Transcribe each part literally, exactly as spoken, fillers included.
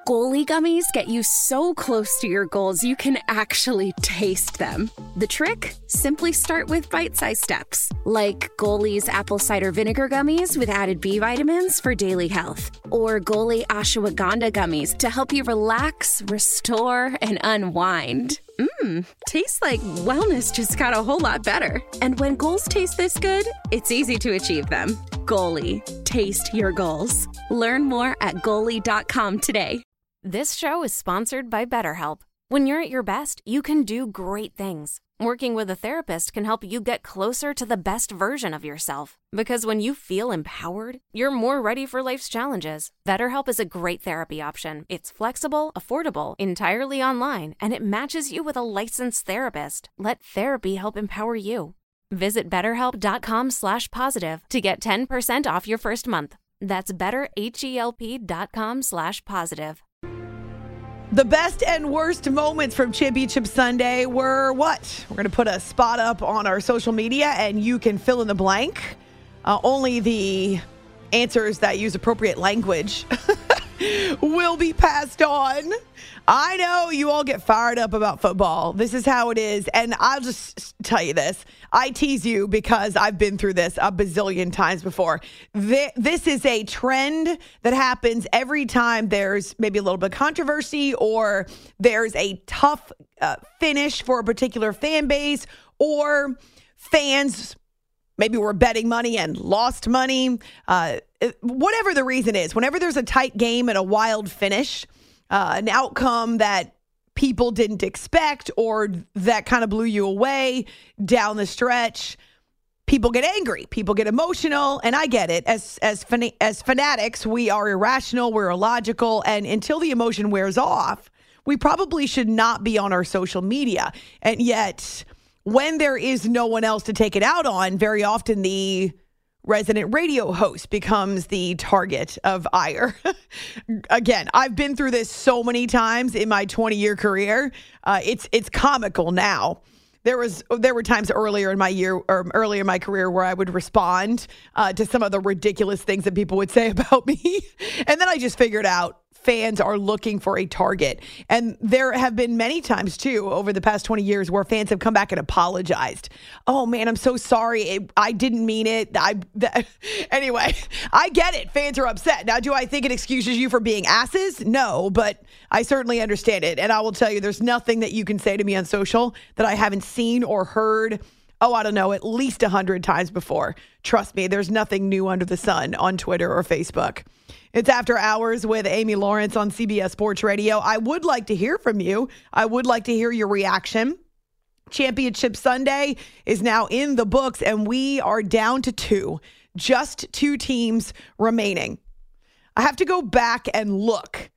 Goalie gummies get you so close to your goals you can actually taste them. The trick? Simply start with bite-sized steps, like Goalie's apple cider vinegar gummies with added B vitamins for daily health, or Goalie ashwagandha gummies to help you relax, restore, and unwind. Mmm, tastes like wellness just got a whole lot better. And when goals taste this good, it's easy to achieve them. Goalie, taste your goals. Learn more at goalie dot com today. This show is sponsored by BetterHelp. When you're at your best, you can do great things. Working with a therapist can help you get closer to the best version of yourself. Because when you feel empowered, you're more ready for life's challenges. BetterHelp is a great therapy option. It's flexible, affordable, entirely online, and it matches you with a licensed therapist. Let therapy help empower you. Visit betterhelp.com slash positive to get ten percent off your first month. That's betterhelp.com slash positive. The best and worst moments from Championship Sunday were what? We're going to put a spot up on our social media, and you can fill in the blank. Uh, only the answers that use appropriate language will be passed on. I know you all get fired up about football. This is how it is. And I'll just tell you this. I tease you because I've been through this a bazillion times before. This is a trend that happens every time there's maybe a little bit of controversy, or there's a tough uh, finish for a particular fan base, or fans maybe were betting money and lost money. Uh, whatever the reason is, whenever there's a tight game and a wild finish, Uh, an outcome that people didn't expect or that kind of blew you away down the stretch, people get angry, people get emotional, and I get it. As as fan- as fanatics, we are irrational, we're illogical, and until the emotion wears off, we probably should not be on our social media. And yet, when there is no one else to take it out on, very often the resident radio host becomes the target of ire. Again, I've been through this so many times in my twenty-year career. Uh, it's it's comical now. There was there were times earlier in my year or earlier in my career where I would respond uh, to some of the ridiculous things that people would say about me, and then I just figured out fans are looking for a target. And there have been many times, too, over the past twenty years where fans have come back and apologized. Oh, man, I'm so sorry. It, I didn't mean it. I that, Anyway, I get it. Fans are upset. Now, do I think it excuses you for being asses? No, but I certainly understand it. And I will tell you, there's nothing that you can say to me on social that I haven't seen or heard, oh, I don't know, at least a hundred times before. Trust me, there's nothing new under the sun on Twitter or Facebook. It's After Hours with Amy Lawrence on C B S Sports Radio. I would like to hear from you. I would like to hear your reaction. Championship Sunday is now in the books, and we are down to two. Just two teams remaining. I have to go back and look.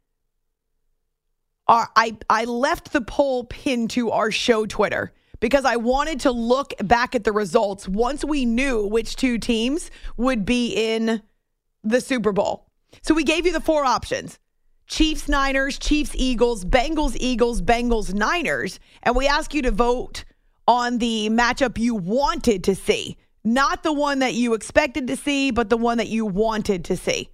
Uh, I, I left the poll pinned to our show Twitter because I wanted to look back at the results once we knew which two teams would be in the Super Bowl. So we gave you the four options: Chiefs, Niners, Chiefs, Eagles, Bengals, Eagles, Bengals, Niners. And we ask you to vote on the matchup you wanted to see. Not the one that you expected to see, but the one that you wanted to see.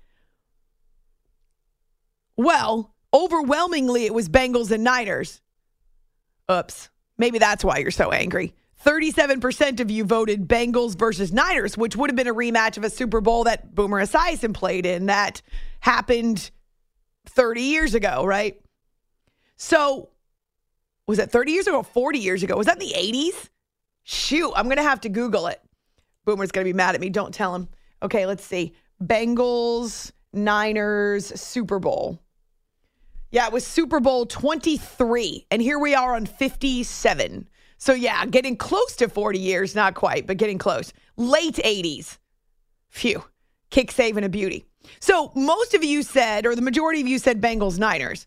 Well, overwhelmingly, it was Bengals and Niners. Oops. Maybe that's why you're so angry. thirty-seven percent of you voted Bengals versus Niners, which would have been a rematch of a Super Bowl that Boomer Esiason played in that happened thirty years ago, right? So, was it thirty years ago or forty years ago? Was that in the eighties? Shoot, I'm going to have to Google it. Boomer's going to be mad at me. Don't tell him. Okay, let's see. Bengals, Niners, Super Bowl. Yeah, it was Super Bowl twenty-three, and here we are on fifty-seven. So, yeah, getting close to forty years, not quite, but getting close. Late eighties. Phew. Kick, save, and a beauty. So, most of you said, or the majority of you said Bengals, Niners.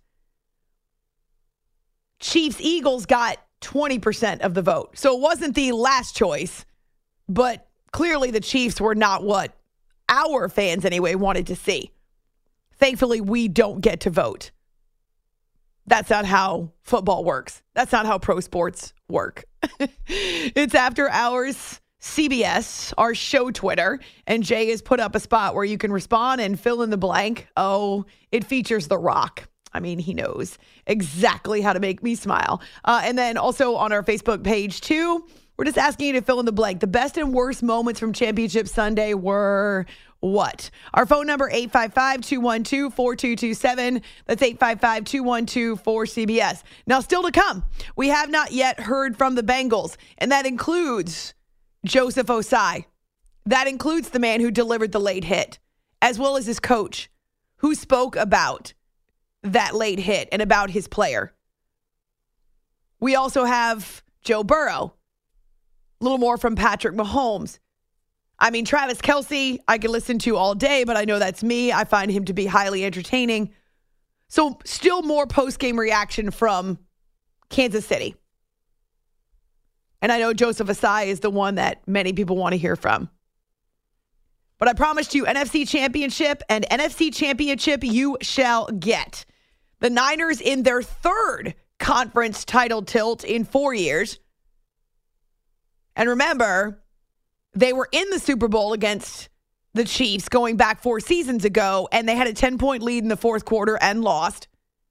Chiefs, Eagles got twenty percent of the vote. So, it wasn't the last choice, but clearly the Chiefs were not what our fans, anyway, wanted to see. Thankfully, we don't get to vote. That's not how football works. That's not how pro sports work. It's After Hours C B S, our show Twitter, and Jay has put up a spot where you can respond and fill in the blank. Oh, it features The Rock. I mean, he knows exactly how to make me smile. Uh, and then also on our Facebook page, too, we're just asking you to fill in the blank. The best and worst moments from Championship Sunday were what? Our phone number, eight five five, two one two, four two two seven. That's eight five five, two one two, four C B S. Now, still to come, we have not yet heard from the Bengals, and that includes Joseph Ossai. That includes the man who delivered the late hit, as well as his coach, who spoke about that late hit and about his player. We also have Joe Burrow. A little more from Patrick Mahomes. I mean, Travis Kelce, I can listen to all day, but I know that's me. I find him to be highly entertaining. So still more post-game reaction from Kansas City. And I know Joseph Ossai is the one that many people want to hear from. But I promised you N F C Championship, and N F C Championship you shall get. The Niners in their third conference title tilt in four years. And remember, they were in the Super Bowl against the Chiefs going back four seasons ago, and they had a ten-point lead in the fourth quarter and lost.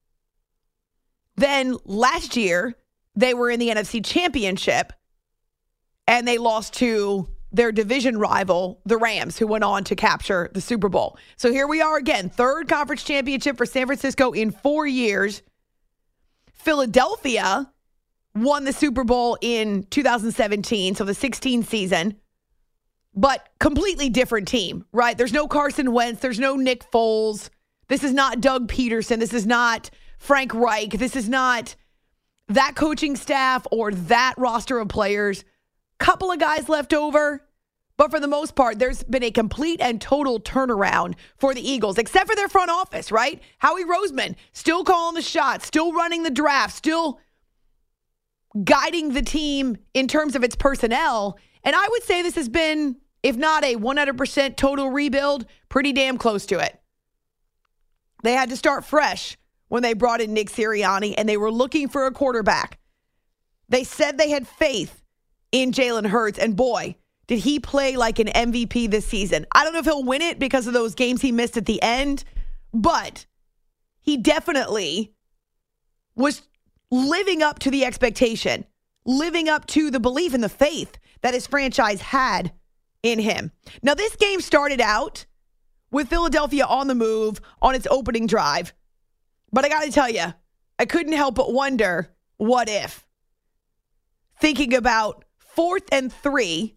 Then last year, they were in the N F C Championship, and they lost to their division rival, the Rams, who went on to capture the Super Bowl. So here we are again, third conference championship for San Francisco in four years. Philadelphia won the Super Bowl in two thousand seventeen, so the sixteen season. But completely different team, right? There's no Carson Wentz. There's no Nick Foles. This is not Doug Peterson. This is not Frank Reich. This is not that coaching staff or that roster of players. Couple of guys left over. But for the most part, there's been a complete and total turnaround for the Eagles, except for their front office, right? Howie Roseman still calling the shots, still running the draft, still guiding the team in terms of its personnel. And I would say this has been, if not a one hundred percent total rebuild, pretty damn close to it. They had to start fresh when they brought in Nick Sirianni, and they were looking for a quarterback. They said they had faith in Jalen Hurts, and boy, did he play like an M V P this season. I don't know if he'll win it because of those games he missed at the end, but he definitely was living up to the expectation, living up to the belief and the faith that his franchise had in him. Now, this game started out with Philadelphia on the move on its opening drive. But I got to tell you, I couldn't help but wonder, what if? Thinking about fourth and three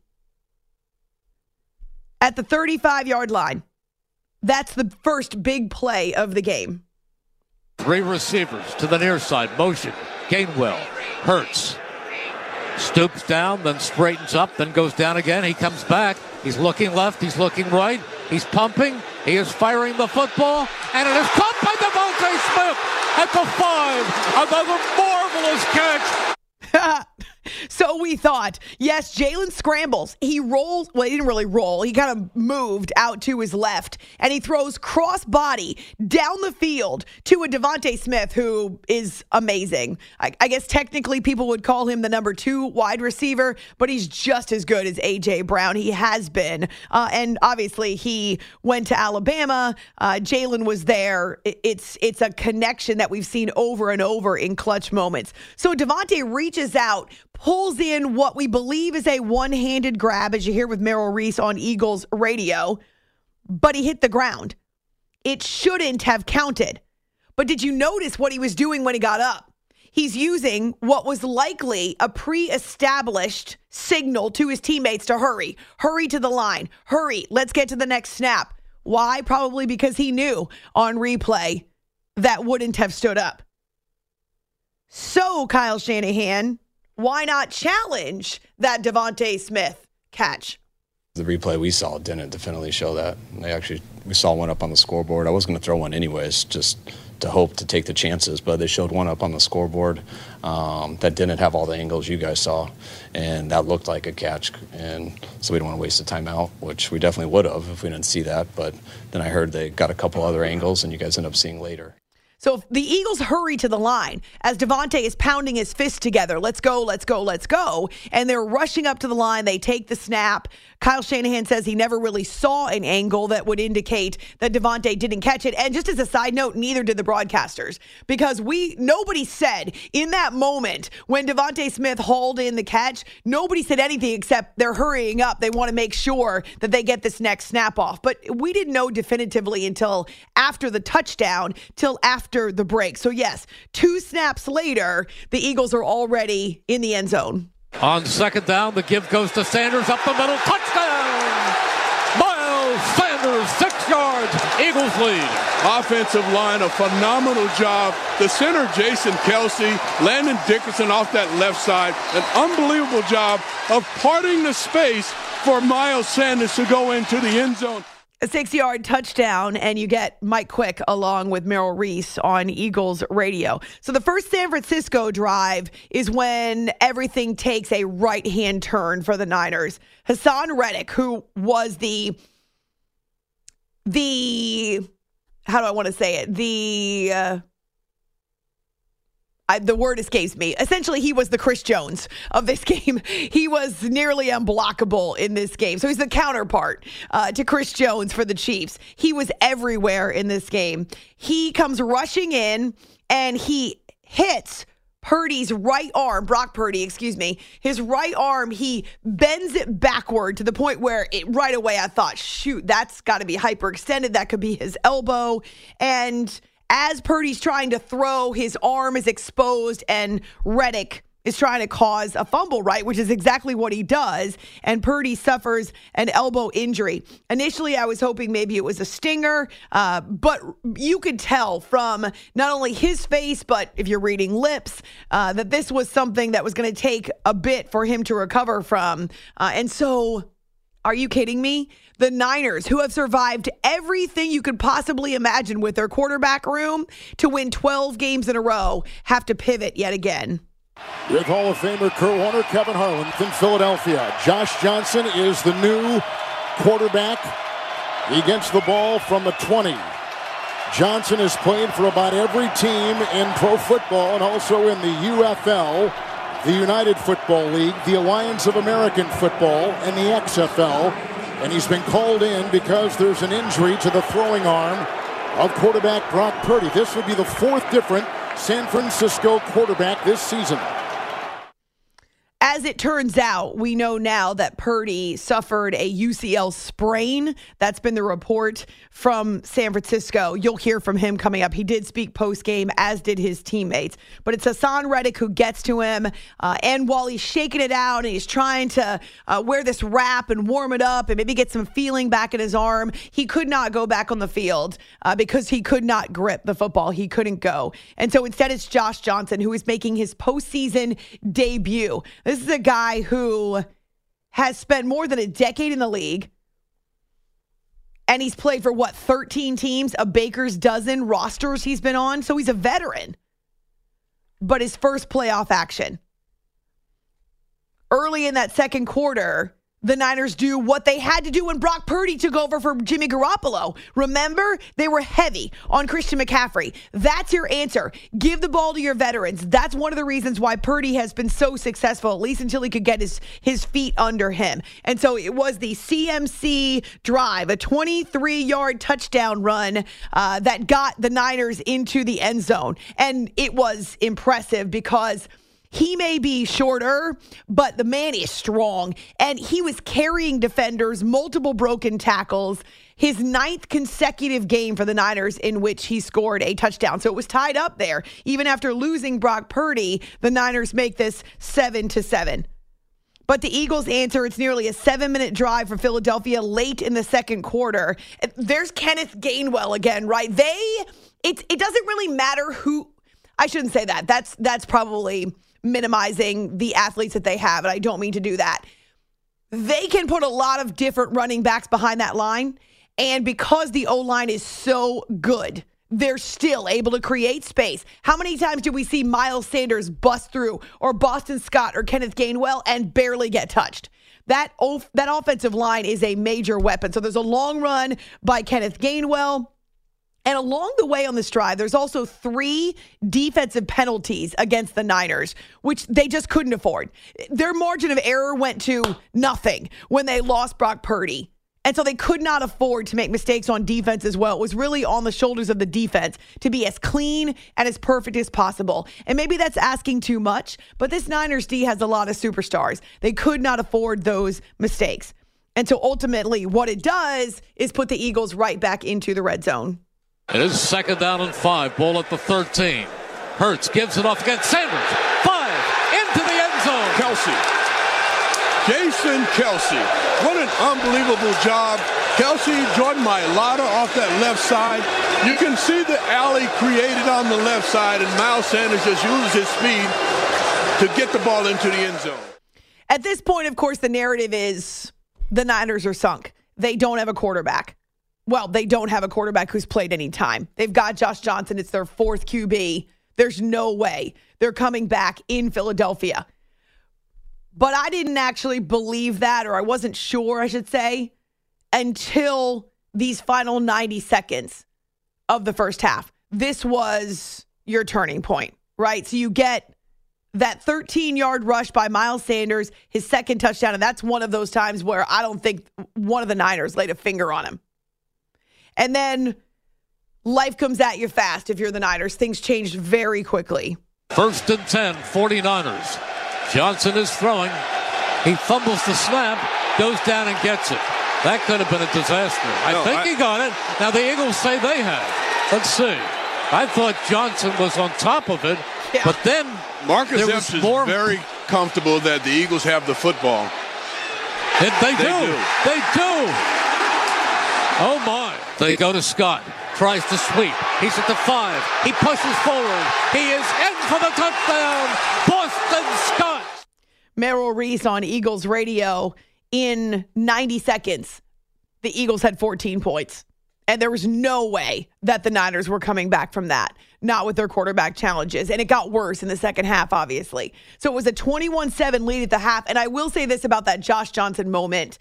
at the thirty-five-yard line. That's the first big play of the game. Three receivers to the near side. Motion. Gainwell. Hurts. Stoops down, then straightens up, then goes down again. He comes back. He's looking left. He's looking right. He's pumping. He is firing the football. And it is caught by DeVonta Smith at the five. Another marvelous catch. So we thought, yes, Jalen scrambles. He rolls. Well, he didn't really roll. He kind of moved out to his left, and he throws cross body down the field to a DeVonta Smith, who is amazing. I, I guess technically people would call him the number two wide receiver, but he's just as good as A J Brown. He has been. Uh, and obviously he went to Alabama. Uh, Jalen was there. It, it's, it's a connection that we've seen over and over in clutch moments. So DeVonta reaches out, pulls in what we believe is a one-handed grab, as you hear with Merrill Reese on Eagles radio, but he hit the ground. It shouldn't have counted. But did you notice what he was doing when he got up? He's using what was likely a pre-established signal to his teammates to hurry. Hurry to the line. Hurry. Let's get to the next snap. Why? Probably because he knew on replay that wouldn't have stood up. So, Kyle Shanahan, why not challenge that DeVonta Smith catch? The replay we saw didn't definitely show that. They actually, we saw one up on the scoreboard. I was going to throw one anyways, just to hope to take the chances, but they showed one up on the scoreboard um, that didn't have all the angles you guys saw, and that looked like a catch. And so we don't want to waste a timeout, which we definitely would have if we didn't see that. But then I heard they got a couple other angles, and you guys end up seeing later. So if the Eagles hurry to the line as Devontae is pounding his fist together, let's go, let's go, let's go, and they're rushing up to the line, they take the snap. Kyle Shanahan says he never really saw an angle that would indicate that Devontae didn't catch it. And just as a side note, neither did the broadcasters, because we nobody said in that moment when Devontae Smith hauled in the catch, nobody said anything except they're hurrying up. They want to make sure that they get this next snap off. But we didn't know definitively until after the touchdown, till after the break. So yes, two snaps later, the Eagles are already in the end zone. On second down, the give goes to Sanders up the middle. Touchdown! Miles Sanders, six yards. Eagles lead. Offensive line, a phenomenal job. The center, Jason Kelsey, Landon Dickerson off that left side. An unbelievable job of parting the space for Miles Sanders to go into the end zone. A six-yard touchdown, and you get Mike Quick along with Merrill Reese on Eagles radio. So the first San Francisco drive is when everything takes a right-hand turn for the Niners. Hassan Reddick, who was the, the, how do I want to say it? The, uh, I, the word escapes me. Essentially, he was the Chris Jones of this game. He was nearly unblockable in this game. So he's the counterpart uh, to Chris Jones for the Chiefs. He was everywhere in this game. He comes rushing in, and he hits Purdy's right arm, Brock Purdy, excuse me, his right arm, he bends it backward to the point where it right away I thought, shoot, that's got to be hyperextended. That could be his elbow. And as Purdy's trying to throw, his arm is exposed, and Reddick is trying to cause a fumble, right? Which is exactly what he does. And Purdy suffers an elbow injury. Initially, I was hoping maybe it was a stinger, uh, but you could tell from not only his face, but if you're reading lips, uh, that this was something that was going to take a bit for him to recover from. Uh, and so, are you kidding me? The Niners, who have survived everything you could possibly imagine with their quarterback room to win twelve games in a row, have to pivot yet again. With Hall of Famer Kurt Warner, Kevin Harlan in Philadelphia. Josh Johnson is the new quarterback. He gets the ball from the twenty. Johnson has played for about every team in pro football and also in the U F L, the United Football League, the Alliance of American Football, and the X F L. And he's been called in because there's an injury to the throwing arm of quarterback Brock Purdy. This would be the fourth different San Francisco quarterback this season. As it turns out, we know now that Purdy suffered a U C L sprain. That's been the report from San Francisco. You'll hear from him coming up. He did speak post-game, as did his teammates. But it's Hassan Reddick who gets to him. Uh, and while he's shaking it out and he's trying to uh, wear this wrap and warm it up and maybe get some feeling back in his arm, he could not go back on the field uh, because he could not grip the football. He couldn't go. And so instead it's Josh Johnson who is making his postseason debut. This is a guy who has spent more than a decade in the league, and he's played for, what, thirteen teams, a baker's dozen rosters he's been on, so he's a veteran. But his first playoff action. Early in that second quarter, the Niners do what they had to do when Brock Purdy took over for Jimmy Garoppolo. Remember, they were heavy on Christian McCaffrey. That's your answer. Give the ball to your veterans. That's one of the reasons why Purdy has been so successful, at least until he could get his, his feet under him. And so it was the C M C drive, a twenty-three-yard touchdown run uh, that got the Niners into the end zone. And it was impressive because he may be shorter, but the man is strong. And he was carrying defenders, multiple broken tackles, his ninth consecutive game for the Niners in which he scored a touchdown. So it was tied up there. Even after losing Brock Purdy, the Niners make this seven to seven. But the Eagles answer. It's nearly a seven-minute drive for Philadelphia late in the second quarter. There's Kenneth Gainwell again, right? They, it, it doesn't really matter who, I shouldn't say that. That's, that's probably minimizing the athletes that they have, and I don't mean to do that. They can put a lot of different running backs behind that line, and because the O-line is so good, they're still able to create space. How many times do we see Miles Sanders bust through, or Boston Scott, or Kenneth Gainwell, and barely get touched? That, of, that offensive line is a major weapon. So there's a long run by Kenneth Gainwell. And along the way on this drive, there's also three defensive penalties against the Niners, which they just couldn't afford. Their margin of error went to nothing when they lost Brock Purdy. And so they could not afford to make mistakes on defense as well. It was really on the shoulders of the defense to be as clean and as perfect as possible. And maybe that's asking too much, but this Niners D has a lot of superstars. They could not afford those mistakes. And so ultimately what it does is put the Eagles right back into the red zone. It is second down and five. Ball at the thirteen. Hurts gives it off against Sanders. Five. Into the end zone. Kelce. Jason Kelce. What an unbelievable job. Kelce, Jordan Mailata off that left side. You can see the alley created on the left side, and Miles Sanders just uses his speed to get the ball into the end zone. At this point, of course, the narrative is the Niners are sunk. They don't have a quarterback. Well, they don't have a quarterback who's played any time. They've got Josh Johnson. It's their fourth Q B. There's no way they're coming back in Philadelphia. But I didn't actually believe that, or I wasn't sure, I should say, until these final ninety seconds of the first half. This was your turning point, right? So you get that thirteen-yard rush by Miles Sanders, his second touchdown, and that's one of those times where I don't think one of the Niners laid a finger on him. And then life comes at you fast if you're the Niners. Things changed very quickly. First and ten, forty-niners. Johnson is throwing. He fumbles the snap, goes down and gets it. That could have been a disaster. I no, think I, he got it. Now the Eagles say they have. Let's see. I thought Johnson was on top of it, yeah. but then Marcus there Epps was is more... very comfortable that the Eagles have the football. And they, they do. do. They do. Oh, my. They go to Scott. Tries to sweep. He's at the five. He pushes forward. He is in for the touchdown. Boston Scott. Merrill Reese on Eagles radio. In ninety seconds, the Eagles had fourteen points. And there was no way that the Niners were coming back from that. Not with their quarterback challenges. And it got worse in the second half, obviously. So it was a twenty-one seven lead at the half. And I will say this about that Josh Johnson moment.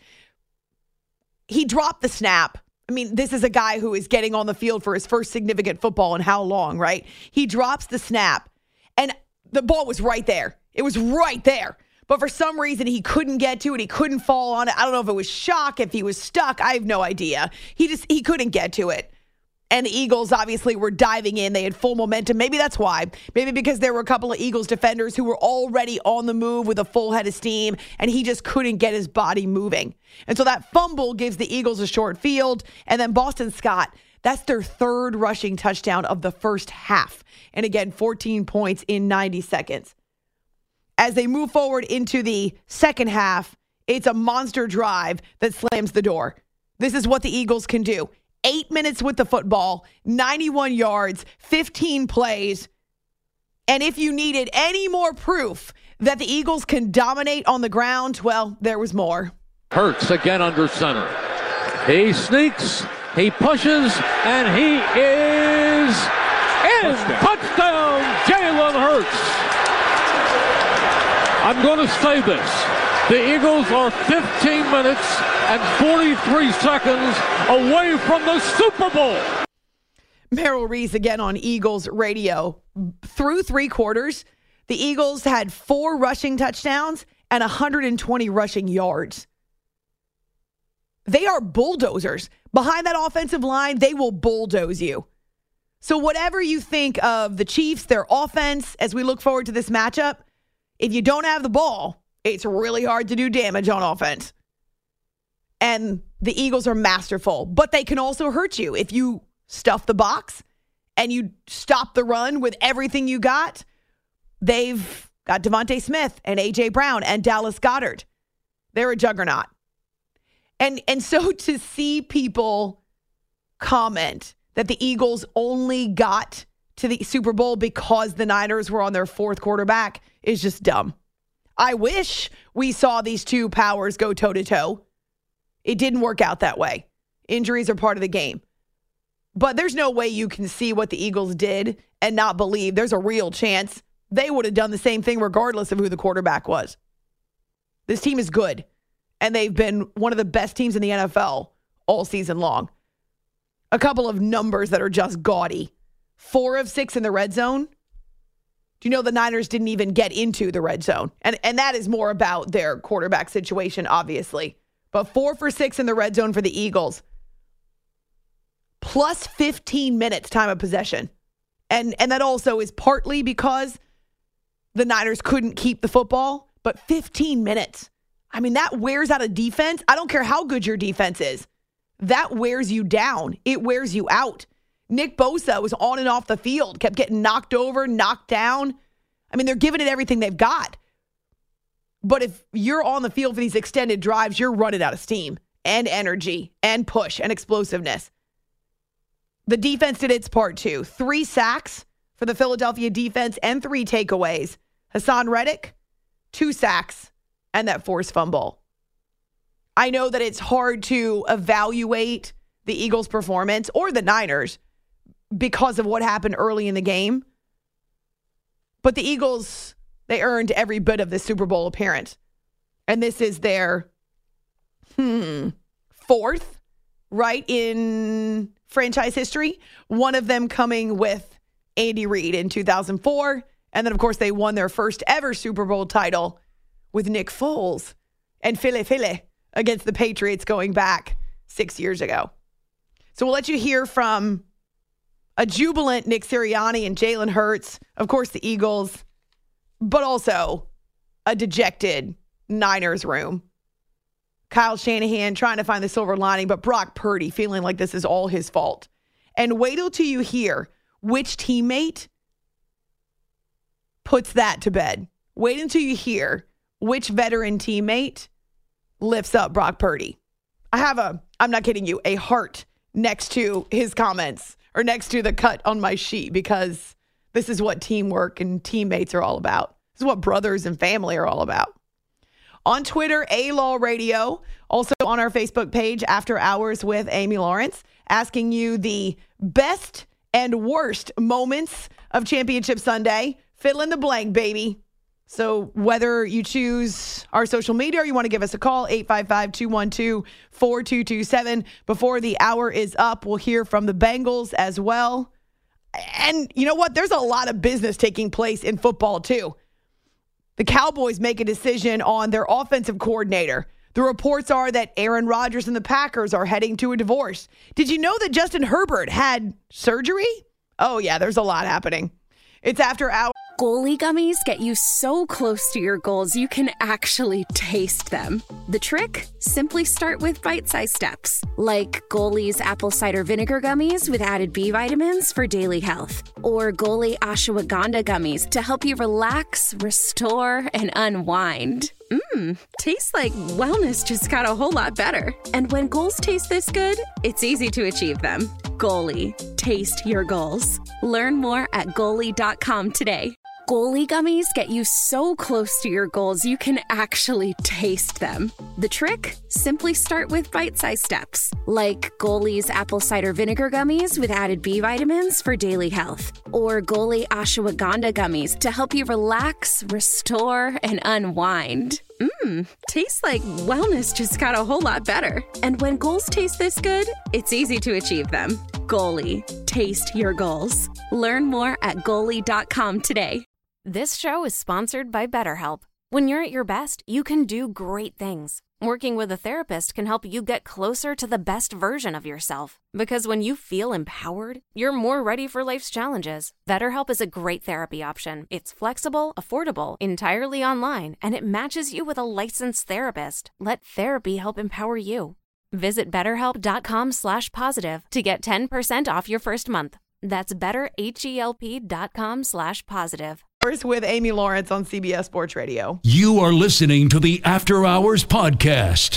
He dropped the snap. I mean, this is a guy who is getting on the field for his first significant football in how long, right? He drops the snap, and the ball was right there. It was right there. But for some reason, he couldn't get to it. He couldn't fall on it. I don't know if it was shock, if he was stuck. I have no idea. He just, he couldn't get to it. And the Eagles obviously were diving in. They had full momentum. Maybe that's why. Maybe because there were a couple of Eagles defenders who were already on the move with a full head of steam, and he just couldn't get his body moving. And so that fumble gives the Eagles a short field. And then Boston Scott, that's their third rushing touchdown of the first half. And again, fourteen points in ninety seconds. As they move forward into the second half, it's a monster drive that slams the door. This is what the Eagles can do. Eight minutes with the football, ninety-one yards, fifteen plays. And if you needed any more proof that the Eagles can dominate on the ground, well, there was more. Hurts again under center. He sneaks, he pushes, and he is in. Touchdown, Touchdown Jalen Hurts. I'm going to say this. The Eagles are fifteen minutes and forty-three seconds away from the Super Bowl. Merrill Reese again on Eagles radio. Through three quarters, the Eagles had four rushing touchdowns and one hundred twenty rushing yards. They are bulldozers. Behind that offensive line, they will bulldoze you. So whatever you think of the Chiefs, their offense, as we look forward to this matchup, if you don't have the ball, it's really hard to do damage on offense. And the Eagles are masterful, but they can also hurt you. If you stuff the box and you stop the run with everything you got, they've got Devontae Smith and A J Brown and Dallas Goedert. They're a juggernaut. And, and so to see people comment that the Eagles only got to the Super Bowl because the Niners were on their fourth quarterback is just dumb. I wish we saw these two powers go toe-to-toe. It didn't work out that way. Injuries are part of the game. But there's no way you can see what the Eagles did and not believe there's a real chance they would have done the same thing regardless of who the quarterback was. This team is good, and they've been one of the best teams in the N F L all season long. a couple of numbers that are just gaudy. Four of six in the red zone. Do you know the Niners didn't even get into the red zone? And and that is more about their quarterback situation, obviously. But four for six in the red zone for the Eagles. Plus fifteen minutes time of possession. And, and that also is partly because the Niners couldn't keep the football. But fifteen minutes. I mean, that wears out a defense. I don't care how good your defense is. That wears you down. It wears you out. Nick Bosa was on and off the field, kept getting knocked over, knocked down. I mean, they're giving it everything they've got. But if you're on the field for these extended drives, you're running out of steam and energy and push and explosiveness. The defense did its part too. Three sacks for the Philadelphia defense and three takeaways. Hassan Reddick, two sacks, and that forced fumble. I know that it's hard to evaluate the Eagles' performance or the Niners because of what happened early in the game. But the Eagles, they earned every bit of the Super Bowl appearance. And this is their hmm, fourth, right, in franchise history. One of them coming with Andy Reid in two thousand four. And then, of course, they won their first ever Super Bowl title with Nick Foles and Philly Philly against the Patriots going back six years ago. So we'll let you hear from a jubilant Nick Sirianni and Jalen Hurts, of course the Eagles, but also a dejected Niners room. Kyle Shanahan trying to find the silver lining, but Brock Purdy feeling like this is all his fault. And wait till you hear which teammate puts that to bed. Wait until you hear which veteran teammate lifts up Brock Purdy. I have a, I'm not kidding you, a heart next to his comments or next to the cut on my sheet because this is what teamwork and teammates are all about. This is what brothers and family are all about. On Twitter, A-Law Radio, also on our Facebook page, After Hours with Amy Lawrence, asking you the best and worst moments of Championship Sunday. Fill in the blank, baby. So whether you choose our social media or you want to give us a call, eight five five, two one two, four two two seven. Before the hour is up, we'll hear from the Bengals as well. And you know what? There's a lot of business taking place in football, too. The Cowboys make a decision on their offensive coordinator. The reports are that Aaron Rodgers and the Packers are heading to a divorce. Did you know that Justin Herbert had surgery? Oh, yeah, there's a lot happening. It's After Hours. Goalie gummies get you so close to your goals you can actually taste them. The trick? Simply start with bite-sized steps, like Goalie's apple cider vinegar gummies with added B vitamins for daily health, or Goalie ashwagandha gummies to help you relax, restore, and unwind. Mmm, tastes like wellness just got a whole lot better. And when goals taste this good, it's easy to achieve them. Goalie, taste your goals. Learn more at goalie dot com today. Goalie gummies get you so close to your goals you can actually taste them. The trick? Simply start with bite-sized steps, like Goalie's apple cider vinegar gummies with added B vitamins for daily health, or Goalie ashwagandha gummies to help you relax, restore, and unwind. Mmm, tastes like wellness just got a whole lot better. And when goals taste this good, it's easy to achieve them. Goalie, taste your goals. Learn more at goalie dot com today. This show is sponsored by BetterHelp. When you're at your best, you can do great things. Working with a therapist can help you get closer to the best version of yourself. Because when you feel empowered, you're more ready for life's challenges. BetterHelp is a great therapy option. It's flexible, affordable, entirely online, and it matches you with a licensed therapist. Let therapy help empower you. Visit betterhelp.com slash positive to get ten percent off your first month. That's betterhelp.com slash positive. With Amy Lawrence on C B S Sports Radio. You are listening to the After Hours Podcast.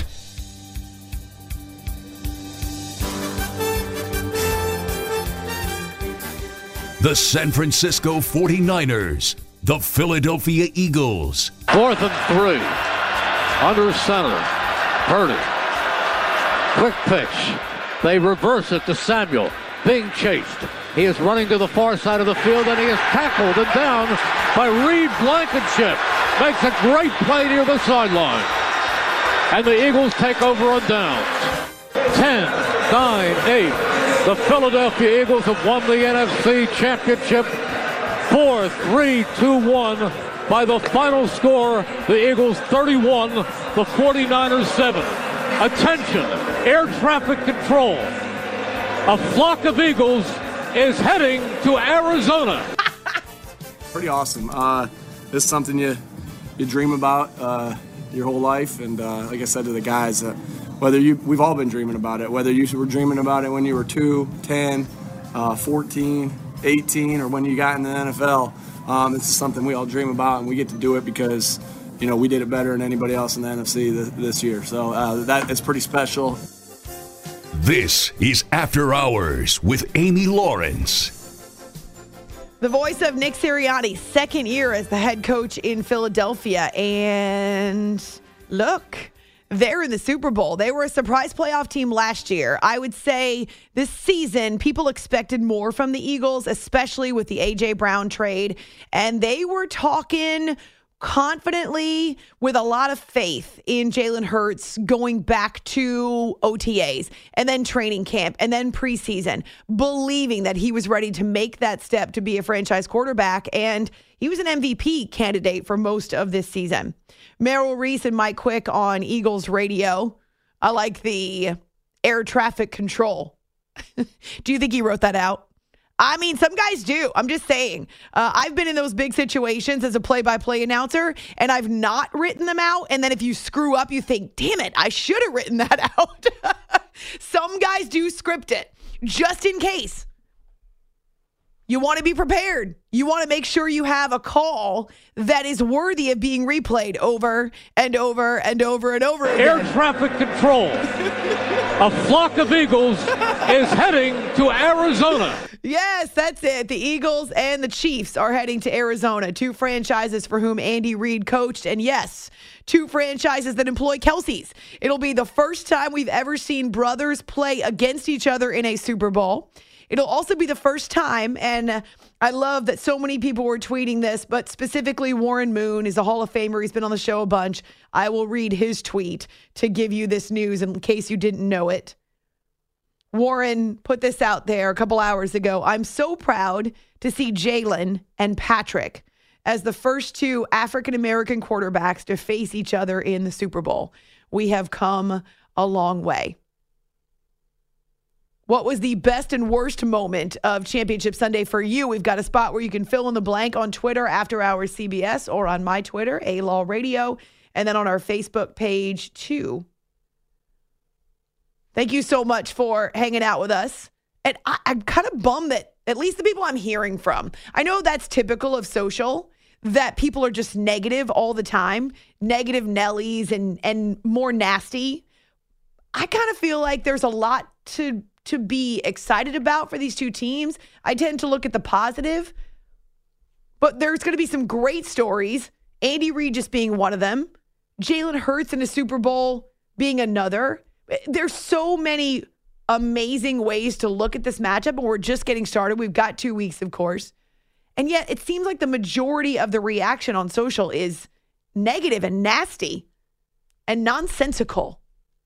The San Francisco forty-niners, the Philadelphia Eagles. Fourth and three. Under center. Purdy. Quick pitch. They reverse it to Samuel. Being chased. He is running to the far side of the field, and he is tackled and down by Reed Blankenship. Makes a great play near the sideline. And the Eagles take over on downs. ten, nine, eight. The Philadelphia Eagles have won the N F C Championship four three two one by the final score. The Eagles thirty-one, the forty-niners seven. Attention, air traffic control. A flock of Eagles is heading to Arizona. Pretty awesome. Uh, this is something you you dream about uh, your whole life, and uh, like I said to the guys, uh, whether you we've all been dreaming about it. Whether you were dreaming about it when you were two, ten, uh, fourteen, eighteen, or when you got in the N F L, um, this is something we all dream about, and we get to do it because you know we did it better than anybody else in the N F C this, this year. So uh, that is pretty special. This is After Hours with Amy Lawrence. The voice of Nick Sirianni, second year as the head coach in Philadelphia. And look, they're in the Super Bowl. They were a surprise playoff team last year. I would say this season, people expected more from the Eagles, especially with the A J Brown trade. And they were talking confidently with a lot of faith in Jalen Hurts going back to O T As and then training camp and then preseason, believing that he was ready to make that step to be a franchise quarterback. And he was an M V P candidate for most of this season. Merrill Reese and Mike Quick on Eagles radio. I like the air traffic control. Do you think he wrote that out? I mean, some guys do. I'm just saying. Uh, I've been in those big situations as a play-by-play announcer, and I've not written them out. And then if you screw up, you think, damn it, I should have written that out. Some guys do script it, just in case. You want to be prepared. You want to make sure you have a call that is worthy of being replayed over and over and over and over again. Air traffic control. A flock of Eagles is heading to Arizona. Yes, that's it. The Eagles and the Chiefs are heading to Arizona, two franchises for whom Andy Reid coached. And yes, two franchises that employ Kelce's. It'll be the first time we've ever seen brothers play against each other in a Super Bowl. It'll also be the first time, and I love that so many people were tweeting this, but specifically Warren Moon is a Hall of Famer. He's been on the show a bunch. I will read his tweet to give you this news in case you didn't know it. Warren put this out there a couple hours ago. I'm so proud to see Jalen and Patrick as the first two African-American quarterbacks to face each other in the Super Bowl. We have come a long way. What was the best and worst moment of Championship Sunday for you? We've got a spot where you can fill in the blank on Twitter, After Hours C B S, or on my Twitter, A-Law Radio, and then on our Facebook page, too. Thank you so much for hanging out with us. And I, I'm kind of bummed that at least the people I'm hearing from, I know that's typical of social, that people are just negative all the time, negative Nellies and, and more nasty. I kind of feel like there's a lot to to be excited about for these two teams. I tend to look at the positive, but there's going to be some great stories. Andy Reid just being one of them. Jalen Hurts in a Super Bowl being another. There's so many amazing ways to look at this matchup, and we're just getting started. We've got two weeks, of course. And yet it seems like the majority of the reaction on social is negative and nasty and nonsensical.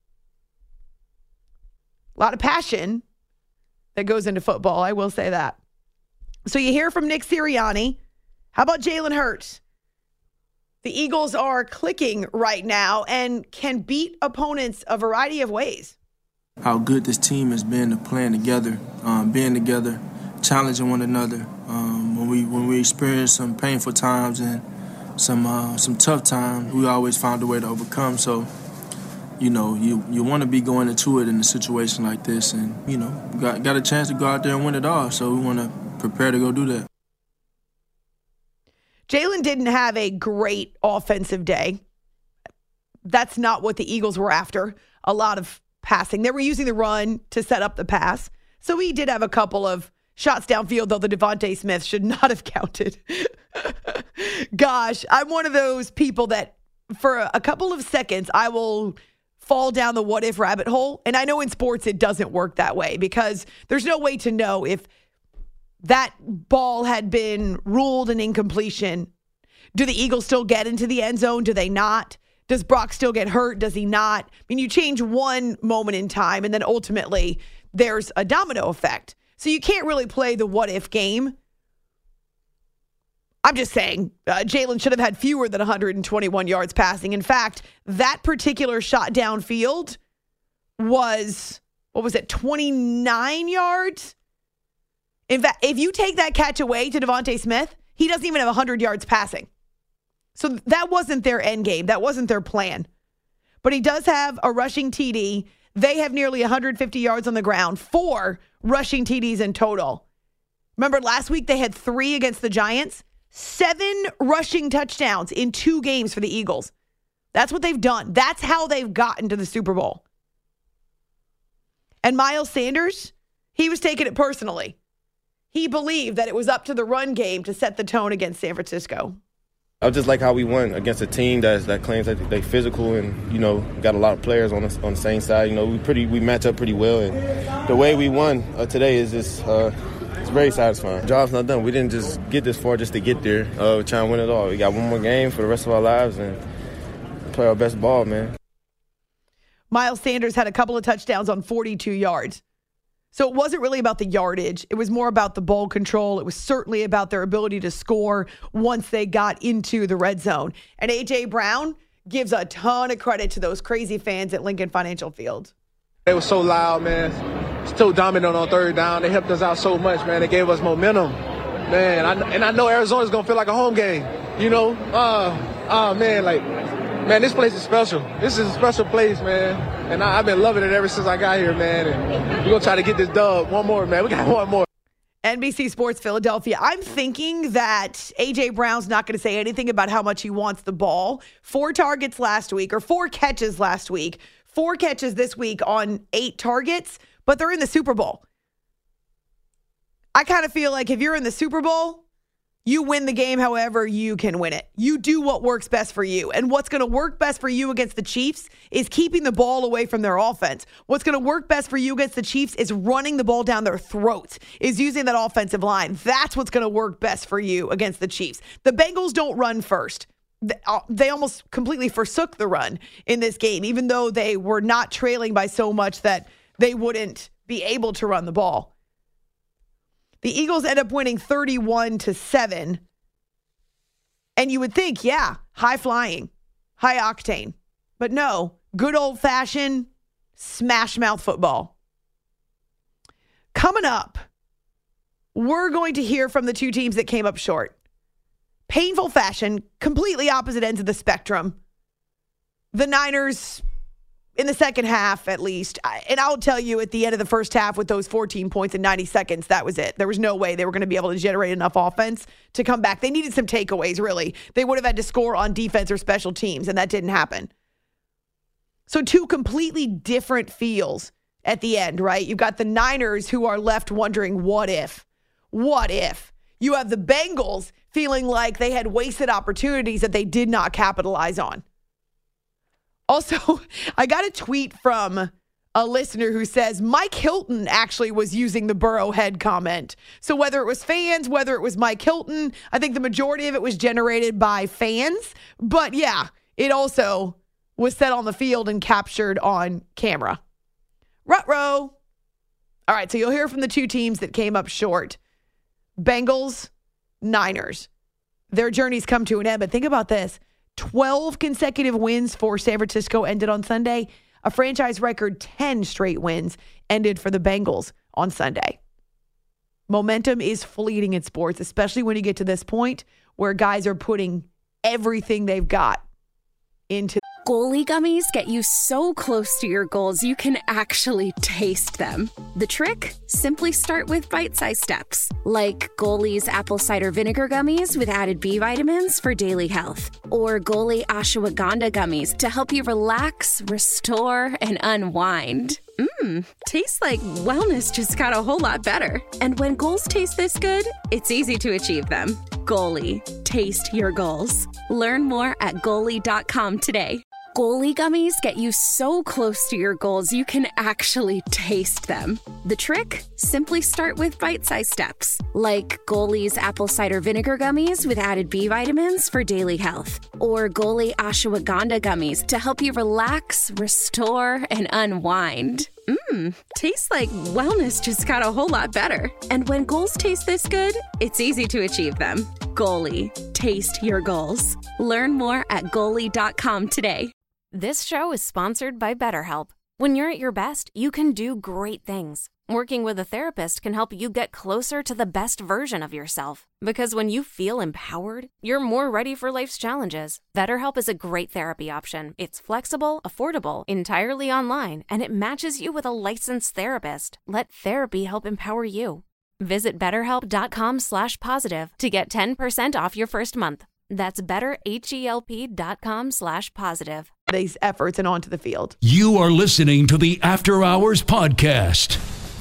A lot of passion that goes into football, I will say that. So you hear from Nick Sirianni. How about Jalen Hurts? The Eagles are clicking right now and can beat opponents a variety of ways. How good this team has been to playing together, um, being together, challenging one another. Um, when we when we experience some painful times and some uh, some tough times, we always found a way to overcome. So, you know, you, you want to be going into it in a situation like this, and, you know, got got a chance to go out there and win it all, so we want to prepare to go do that. Jalen didn't have a great offensive day. That's not what the Eagles were after. A lot of passing. They were using the run to set up the pass. So he did have a couple of shots downfield, though the Devontae Smith should not have counted. Gosh, I'm one of those people that for a couple of seconds, I will fall down the what if rabbit hole. And I know in sports it doesn't work that way because there's no way to know if that ball had been ruled an incompletion. Do the Eagles still get into the end zone? Do they not? Does Brock still get hurt? Does he not? I mean, you change one moment in time, and then ultimately there's a domino effect. So you can't really play the what-if game. I'm just saying, uh, Jalen should have had fewer than one hundred twenty-one yards passing. In fact, that particular shot downfield was, what was it, twenty-nine yards? In fact, if you take that catch away to Devontae Smith, he doesn't even have one hundred yards passing. So that wasn't their end game. That wasn't their plan. But he does have a rushing T D. They have nearly one hundred fifty yards on the ground, four rushing T Ds in total. Remember last week they had three against the Giants? Seven rushing touchdowns in two games for the Eagles. That's what they've done. That's how they've gotten to the Super Bowl. And Miles Sanders, he was taking it personally. He believed that it was up to the run game to set the tone against San Francisco. I just like how we won against a team that's, that claims that they physical and, you know, got a lot of players on the, on the same side. You know, we pretty we match up pretty well. And the way we won uh, today is just uh, it's very satisfying. Job's not done. We didn't just get this far just to get there. Uh, we're trying to win it all. We got one more game for the rest of our lives and play our best ball, man. Miles Sanders had a couple of touchdowns on forty-two yards. So it wasn't really about the yardage. It was more about the ball control. It was certainly about their ability to score once they got into the red zone. And A J. Brown gives a ton of credit to those crazy fans at Lincoln Financial Field. They were so loud, man. Still dominant on third down. They helped us out so much, man. They gave us momentum. Man, I, and I know Arizona's going to feel like a home game. You know? Uh, oh, man, like, man, this place is special. This is a special place, man. And I, I've been loving it ever since I got here, man. And we're going to try to get this dub. One more, man. We got one more. N B C Sports Philadelphia. I'm thinking that A J. Brown's not going to say anything about how much he wants the ball. Four targets last week, or four catches last week. Four catches this week on eight targets, but they're in the Super Bowl. I kind of feel like if you're in the Super Bowl, you win the game however you can win it. You do what works best for you. And what's going to work best for you against the Chiefs is keeping the ball away from their offense. What's going to work best for you against the Chiefs is running the ball down their throats, is using that offensive line. That's what's going to work best for you against the Chiefs. The Bengals don't run first. They almost completely forsook the run in this game, even though they were not trailing by so much that they wouldn't be able to run the ball. The Eagles end up winning thirty-one to seven. And you would think, yeah, high flying, high octane. But no, good old fashioned smash mouth football. Coming up, we're going to hear from the two teams that came up short. Painful fashion, completely opposite ends of the spectrum. The Niners, in the second half, at least. And I'll tell you, at the end of the first half, with those fourteen points in ninety seconds, that was it. There was no way they were going to be able to generate enough offense to come back. They needed some takeaways, really. They would have had to score on defense or special teams, and that didn't happen. So two completely different feels at the end, right? You've got the Niners who are left wondering, what if? What if? You have the Bengals feeling like they had wasted opportunities that they did not capitalize on. Also, I got a tweet from a listener who says Mike Hilton actually was using the Burrowhead comment. So whether it was fans, whether it was Mike Hilton, I think the majority of it was generated by fans. But yeah, it also was set on the field and captured on camera. Ruh-roh. All right, so you'll hear from the two teams that came up short. Bengals, Niners. Their journeys come to an end, but think about this. twelve consecutive wins for San Francisco ended on Sunday. A franchise record ten straight wins ended for the Bengals on Sunday. Momentum is fleeting in sports, especially when you get to this point where guys are putting everything they've got into. Goalie gummies get you so close to your goals you can actually taste them. The trick? Simply start with bite-sized steps, like Goalie's apple cider vinegar gummies with added B vitamins for daily health, or Goalie ashwagandha gummies to help you relax, restore, and unwind. Mmm, tastes like wellness just got a whole lot better. And when goals taste this good, it's easy to achieve them. Goalie, taste your goals. Learn more at goalie dot com today. Goalie gummies get you so close to your goals you can actually taste them. The trick? Simply start with bite-sized steps, like Goalie's apple cider vinegar gummies with added B vitamins for daily health, or Goalie ashwagandha gummies to help you relax, restore, and unwind. Mmm, tastes like wellness just got a whole lot better. And when goals taste this good, it's easy to achieve them. Goalie, taste your goals. Learn more at goalie dot com today. This show is sponsored by BetterHelp. When you're at your best, you can do great things. Working with a therapist can help you get closer to the best version of yourself. Because when you feel empowered, you're more ready for life's challenges. BetterHelp is a great therapy option. It's flexible, affordable, entirely online, and it matches you with a licensed therapist. Let therapy help empower you. Visit betterhelp.com slash positive to get ten percent off your first month. That's betterhelp.com slash positive. These efforts and onto the field. You are listening to the After Hours Podcast.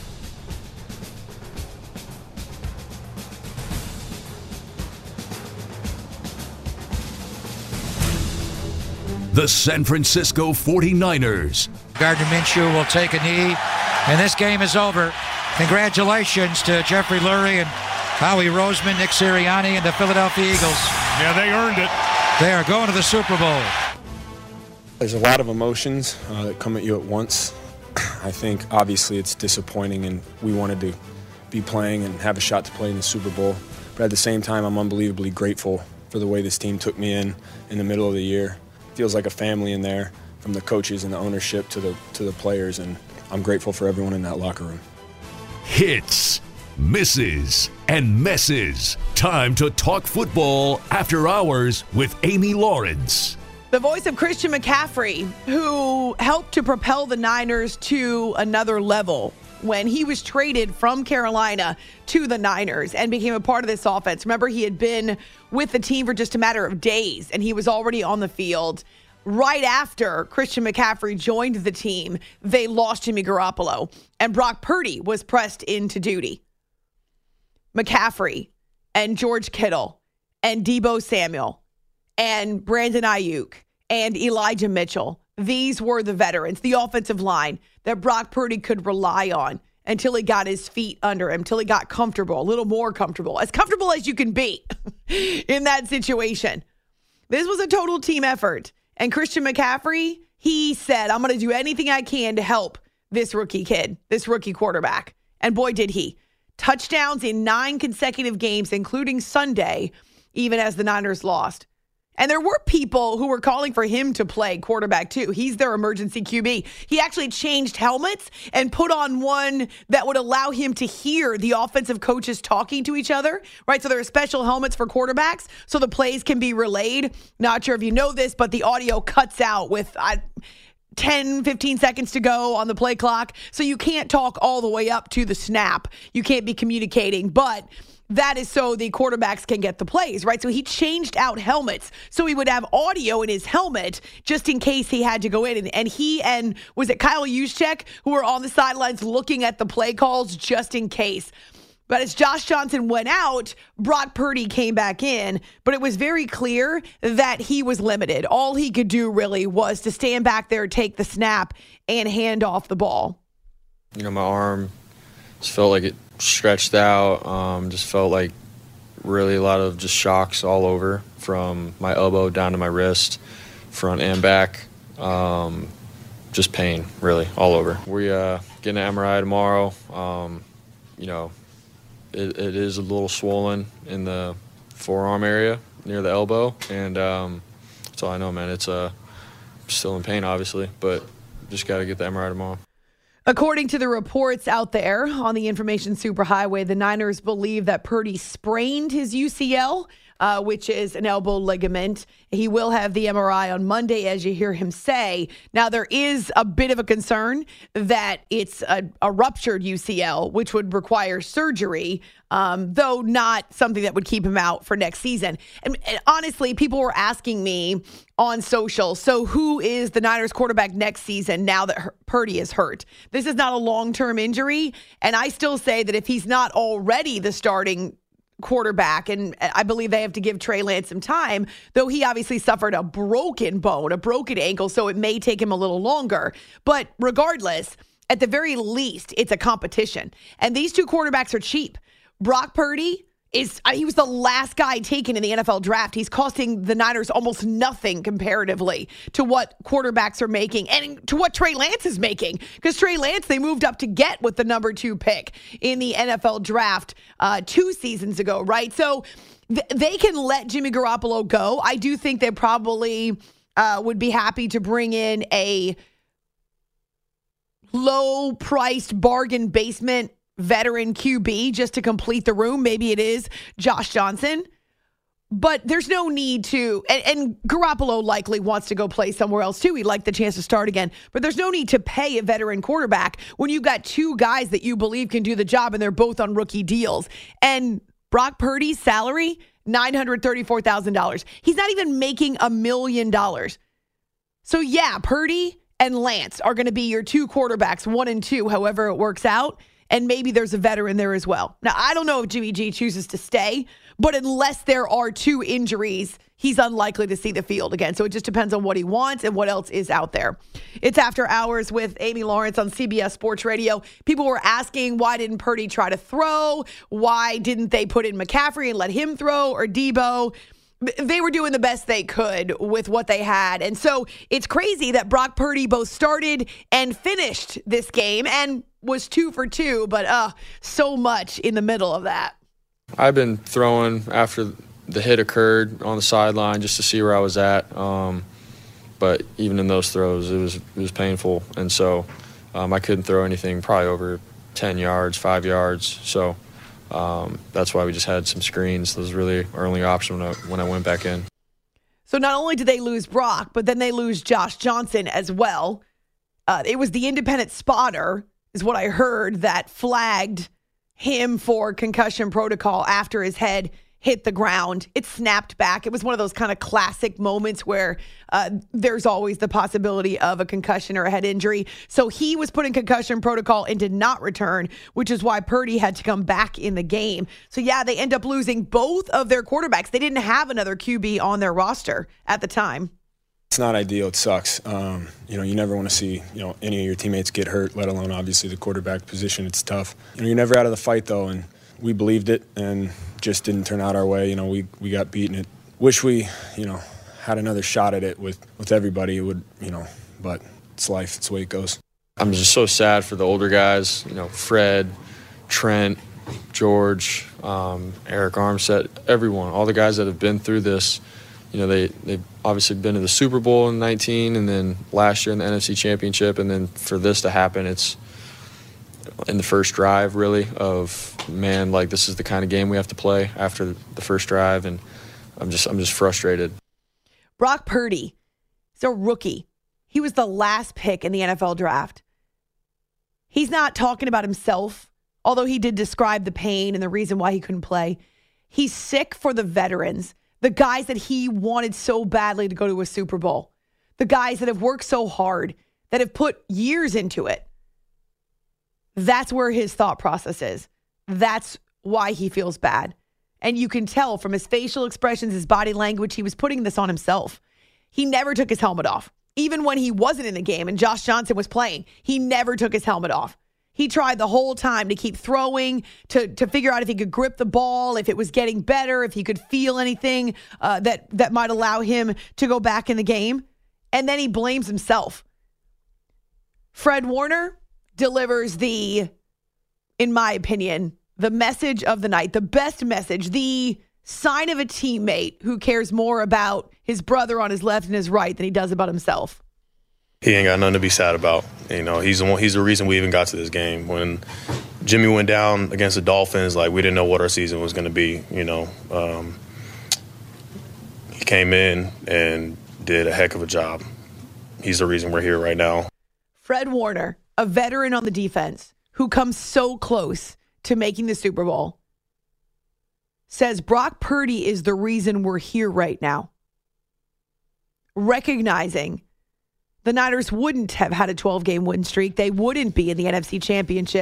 The San Francisco forty-niners. Gardner Minshew will take a knee, and this game is over. Congratulations to Jeffrey Lurie and Howie Roseman, Nick Sirianni, and the Philadelphia Eagles. Yeah, they earned it. They are going to the Super Bowl. There's a lot of emotions uh, that come at you at once. I think obviously it's disappointing, and we wanted to be playing and have a shot to play in the Super Bowl. But at the same time, I'm unbelievably grateful for the way this team took me in in the middle of the year. It feels like a family in there, from the coaches and the ownership to the to the players, and I'm grateful for everyone in that locker room. Hits, misses, and messes. Time to talk football after hours with Amy Lawrence. The voice of Christian McCaffrey, who helped to propel the Niners to another level when he was traded from Carolina to the Niners and became a part of this offense. Remember, he had been with the team for just a matter of days, and he was already on the field. Right after Christian McCaffrey joined the team, they lost Jimmy Garoppolo, and Brock Purdy was pressed into duty. McCaffrey and George Kittle and Deebo Samuel and Brandon Ayuk and Elijah Mitchell. These were the veterans, the offensive line that Brock Purdy could rely on until he got his feet under him, until he got comfortable, a little more comfortable, as comfortable as you can be in that situation. This was a total team effort. And Christian McCaffrey, he said, I'm going to do anything I can to help this rookie kid, this rookie quarterback. And boy, did he. Touchdowns in nine consecutive games, including Sunday, even as the Niners lost. And there were people who were calling for him to play quarterback, too. He's their emergency Q B. He actually changed helmets and put on one that would allow him to hear the offensive coaches talking to each other, right? So there are special helmets for quarterbacks so the plays can be relayed. Not sure if you know this, but the audio cuts out with uh, ten, fifteen seconds to go on the play clock. So you can't talk all the way up to the snap. You can't be communicating, but that is so the quarterbacks can get the plays, right? So he changed out helmets so he would have audio in his helmet just in case he had to go in. And, and he and, was it Kyle Juszczyk, who were on the sidelines looking at the play calls just in case. But as Josh Johnson went out, Brock Purdy came back in. But it was very clear that he was limited. All he could do really was to stand back there, take the snap, and hand off the ball. You know, my arm just felt like it stretched out, um, just felt like really a lot of just shocks all over, from my elbow down to my wrist, front and back. Um, just pain, really, all over. We uh, get an M R I tomorrow. Um, you know, it, it is a little swollen in the forearm area near the elbow, and um, that's all I know, man. It's uh, still in pain, obviously, but just got to get the M R I tomorrow. According to the reports out there on the information superhighway, the Niners believe that Purdy sprained his U C L, uh, which is an elbow ligament. He will have the M R I on Monday, as you hear him say. Now, there is a bit of a concern that it's a, a ruptured U C L, which would require surgery, um, though not something that would keep him out for next season. And, and honestly, people were asking me on social, so who is the Niners quarterback next season now that Purdy is hurt? This is not a long-term injury, and I still say that if he's not already the starting quarterback, and I believe they have to give Trey Lance some time, though he obviously suffered a broken bone, a broken ankle, so it may take him a little longer. But regardless, at the very least, it's a competition. And these two quarterbacks are cheap. Brock Purdy is, he was the last guy taken in the N F L draft. He's costing the Niners almost nothing comparatively to what quarterbacks are making and to what Trey Lance is making. Because Trey Lance, they moved up to get with the number two pick in the N F L draft uh, two seasons ago, right? So th- they can let Jimmy Garoppolo go. I do think they probably uh, would be happy to bring in a low-priced bargain basement veteran Q B just to complete the room. Maybe it is Josh Johnson. But there's no need to, and, and Garoppolo likely wants to go play somewhere else too. He'd like the chance to start again. But there's no need to pay a veteran quarterback when you've got two guys that you believe can do the job and they're both on rookie deals. And Brock Purdy's salary, nine hundred thirty-four thousand dollars. He's not even making a million dollars. So yeah, Purdy and Lance are going to be your two quarterbacks, one and two, however it works out. And maybe there's a veteran there as well. Now, I don't know if Jimmy G chooses to stay, but unless there are two injuries, he's unlikely to see the field again. So it just depends on what he wants and what else is out there. It's After Hours with Amy Lawrence on C B S Sports Radio. People were asking, why didn't Purdy try to throw? Why didn't they put in McCaffrey and let him throw, or Debo? They were doing the best they could with what they had. And so it's crazy that Brock Purdy both started and finished this game and was two for two, but uh, so much in the middle of that. I've been throwing after the hit occurred on the sideline just to see where I was at. Um, but even in those throws, it was it was painful. And so um, I couldn't throw anything probably over ten yards, five yards. So um, that's why we just had some screens. That was really our only option when I, when I went back in. So not only did they lose Brock, but then they lose Josh Johnson as well. Uh, it was the independent spotter, is what I heard, that flagged him for concussion protocol after his head hit the ground. It snapped back. It was one of those kind of classic moments where uh, there's always the possibility of a concussion or a head injury. So he was put in concussion protocol and did not return, which is why Purdy had to come back in the game. So yeah, they end up losing both of their quarterbacks. They didn't have another Q B on their roster at the time. It's not ideal. It sucks. Um, you know, you never want to see, you know, any of your teammates get hurt, let alone obviously the quarterback position. It's tough. You know, you're never out of the fight though, and we believed it and just didn't turn out our way. You know, we, we got beaten. It. Wish we, you know, had another shot at it with, with everybody. It would, you know, but it's life. It's the way it goes. I'm just so sad for the older guys, you know, Fred, Trent, George, um, Eric Armstead, everyone, all the guys that have been through this. You know, they, they've obviously been to the Super Bowl in nineteen and then last year in the N F C Championship. And then for this to happen, it's in the first drive, really, of, man, like, this is the kind of game we have to play after the first drive. And I'm just I'm just frustrated. Brock Purdy is a rookie. He was the last pick in the N F L draft. He's not talking about himself, although he did describe the pain and the reason why he couldn't play. He's sick for the veterans. The guys that he wanted so badly to go to a Super Bowl. The guys that have worked so hard, that have put years into it. That's where his thought process is. That's why he feels bad. And you can tell from his facial expressions, his body language, he was putting this on himself. He never took his helmet off. Even when he wasn't in the game and Josh Johnson was playing, he never took his helmet off. He tried the whole time to keep throwing, to to figure out if he could grip the ball, if it was getting better, if he could feel anything uh, that, that might allow him to go back in the game. And then he blames himself. Fred Warner delivers the, in my opinion, the message of the night, the best message, the sign of a teammate who cares more about his brother on his left and his right than he does about himself. He ain't got nothing to be sad about. You know, he's the one, he's the reason we even got to this game. When Jimmy went down against the Dolphins, like, we didn't know what our season was going to be, you know. Um, he came in and did a heck of a job. He's the reason we're here right now. Fred Warner, a veteran on the defense who comes so close to making the Super Bowl, says Brock Purdy is the reason we're here right now. Recognizing the Niners wouldn't have had a twelve-game win streak. They wouldn't be in the N F C Championship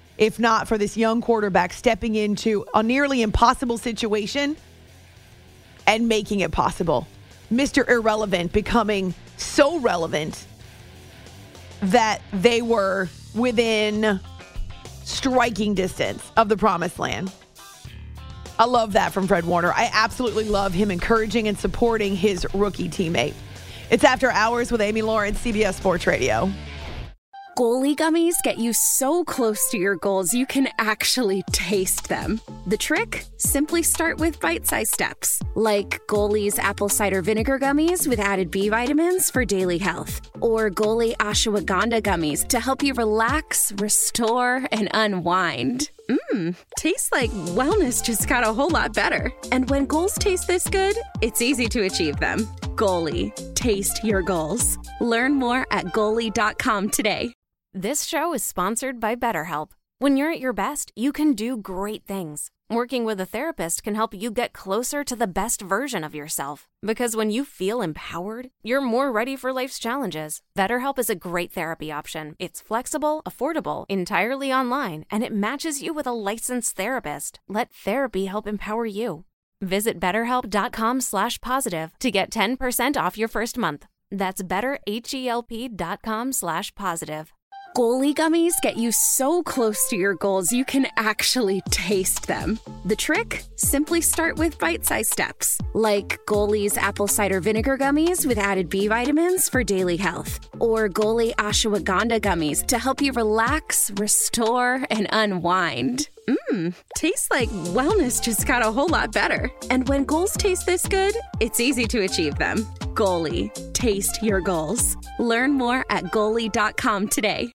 if not for this young quarterback stepping into a nearly impossible situation and making it possible. Mister Irrelevant becoming so relevant that they were within striking distance of the promised land. I love that from Fred Warner. I absolutely love him encouraging and supporting his rookie teammate. It's After Hours with Amy Lawrence, C B S Sports Radio. Goalie gummies get you so close to your goals you can actually taste them. The trick? Simply start with bite-sized steps, like Goalie's apple cider vinegar gummies with added B vitamins for daily health, or Goalie ashwagandha gummies to help you relax, restore, and unwind. Mmm, tastes like wellness just got a whole lot better. And when goals taste this good, it's easy to achieve them. Goalie, taste your goals. Learn more at goalie dot com today. This show is sponsored by BetterHelp. When you're at your best, you can do great things. Working with a therapist can help you get closer to the best version of yourself. Because when you feel empowered, you're more ready for life's challenges. BetterHelp is a great therapy option. It's flexible, affordable, entirely online, and it matches you with a licensed therapist. Let therapy help empower you. Visit betterhelp.com slash positive to get ten percent off your first month. That's betterhelp.com slash positive. Goalie gummies get you so close to your goals you can actually taste them. The trick? Simply start with bite-sized steps, like Goalie's apple cider vinegar gummies with added B vitamins for daily health, or Goalie ashwagandha gummies to help you relax, restore, and unwind. Mmm, tastes like wellness just got a whole lot better. And when goals taste this good, it's easy to achieve them. Goalie, taste your goals. Learn more at goalie dot com today.